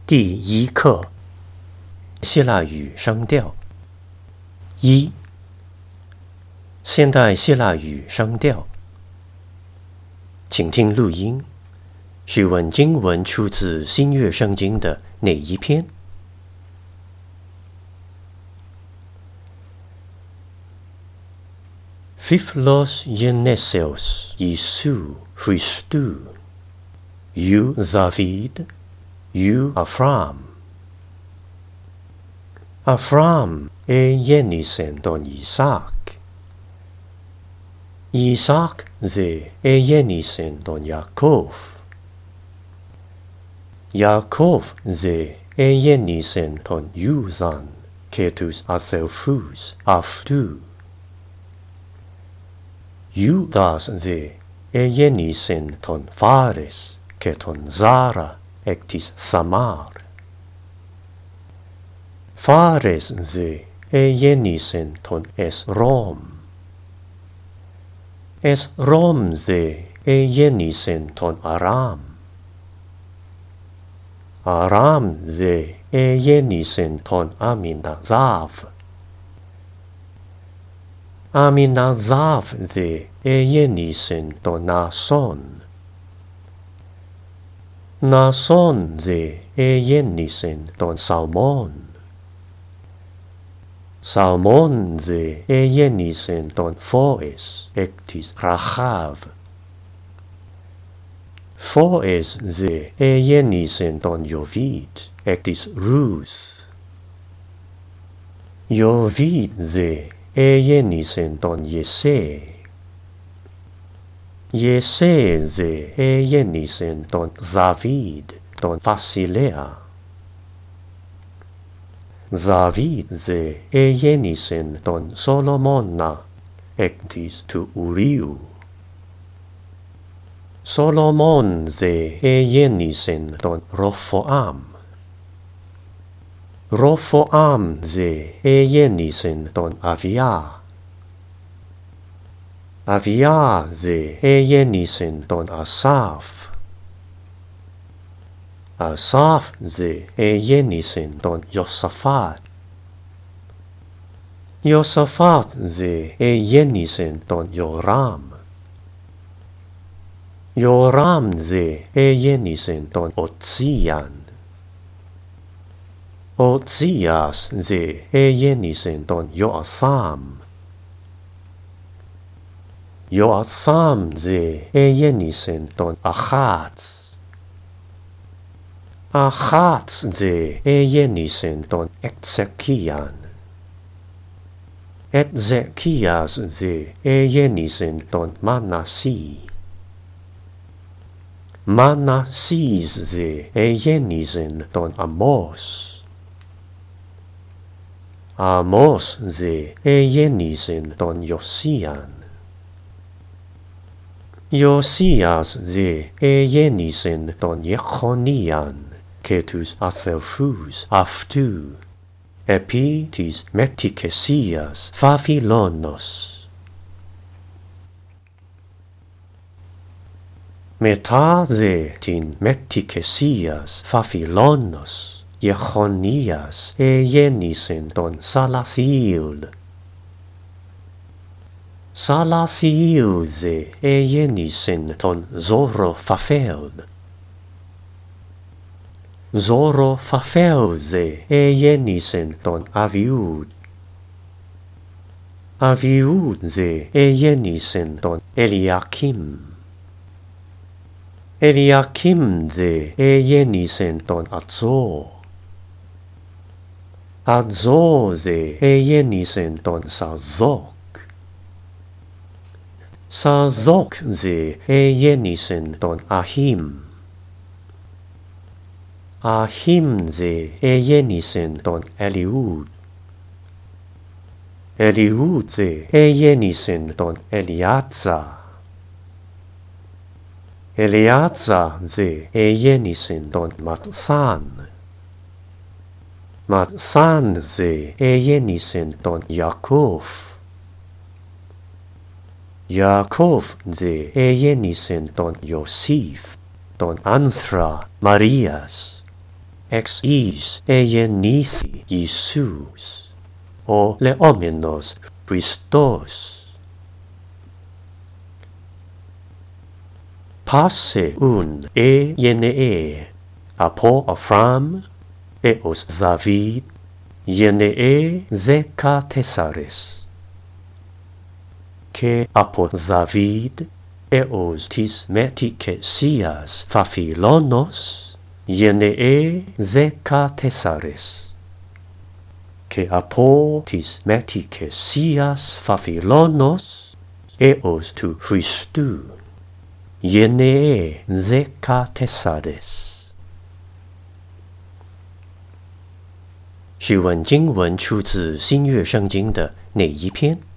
第一课，希腊语声调。一、现代希腊语声调。请听录音，询问经文出自新约圣经的哪一篇？Phlos Geneseos Isu Christou, you David, you Αφράμ εγέννησεν τον Ισάκ. Ισάκ δε εγέννησεν τον Ιακώβ. Ιακώβ δε εγέννησεν τον Ιούδαν και τους αδελφούς αυτού. Ιούδας δε εγέννησεν τον Φάρες και τον Ζάρα εκ της Θαμάρ. Φάρες δε εγέννησεν τον Εσρόμ. Εσρόμ δε εγέννησεν τον Αράμ. Αράμ δε εγέννησεν τον Αμιναδάβ. Αμιναδάβ δε εγέννησεν τον Νασών. Νασών δε εγέννησεν τον Σαλμών. Σαλμών δε εγέννησεν τον Φώες εκ της Ραχάβ. Φώες δε εγέννησεν τον Ιωβίτ εκ της Ρούς. Ιωβίτ δε εγέννησεν τον Ιεσέ. Ιεσέ δε εγέννησεν τον Δαβίδ τον βασιλέα. Δαβίδ δε εγέννησεν τον Σολομώνα εκ της του Ουρίου. Σολομών δε εγέννησεν τον Ροφοάμ. Ροφοάμ δε εγέννησεν τον Αβιά. Αβιά δε εγέννησεν τον Ασάφ. Ασάφ δε εγέννησεν τον Ιωσαφάτ. Ιωσαφάτ δε εγέννησεν τον Ιωράμ. Ιωράμ δε εγέννησεν τον Οτσίαν. Οτσίας δε εγέννησεν τον Ιωαθάμ. Ιωαθάμ δε εγέννησεν τον Αχάτς. Αχάτς δε εγέννησεν τον Εξεκίαν. Εξεκίας δε εγέννησεν τον Μανασί. Μανασίς δε εγέννησεν τον Αμώς. Αμώς δε εγέννησεν τον Ιωσίαν. Ιωσίας δε εγέννησεν τον Ιεχονίαν και τους αδελφούς αυτού επί της μετικεσίας Βαβυλώνος. Μετά δε την μετικεσίας Βαβυλώνος Ιεχονίας εγέννησεν τον Σαλαθιήλ. Σαλαθιήλ δε εγέννησεν τον Ζωροφαφέλ. Ζωροφαφέλ δε εγέννησεν τον Αβιούδ. Αβιούδ δε εγέννησεν τον Ελιακίμ. Ελιακίμ δε εγέννησεν τον Ατζώ. Ατζώ δε εγέννησεν τον Σαδόκ. Σαδόκ δε εγέννησεν τον Αχίμ. Αχίμ δε εγέννησεν τον Ελιούδ. Ελιούδ δε εγέννησεν τον Ελιάτσα. Ελιάτσα δε εγέννησεν τον Ματθάν. Ματθάν δε εγέννησεν τον Ιακώβ. Ιακώβ δε εγέννησεν τον Ιωσήφ, τον άνθρα Μαρίας, ex is eienithi Isus, o leomenos Christos. Passe un yenee apo Afram eos David yenee Thesares, και από Δαβίδ έως της μετικεσίας Φαφιλώνος γενναίε 14, και από της μετικεσίας Φαφιλώνος έως του Χριστού γενναίε 14。试问经文出自新约圣经的哪一篇？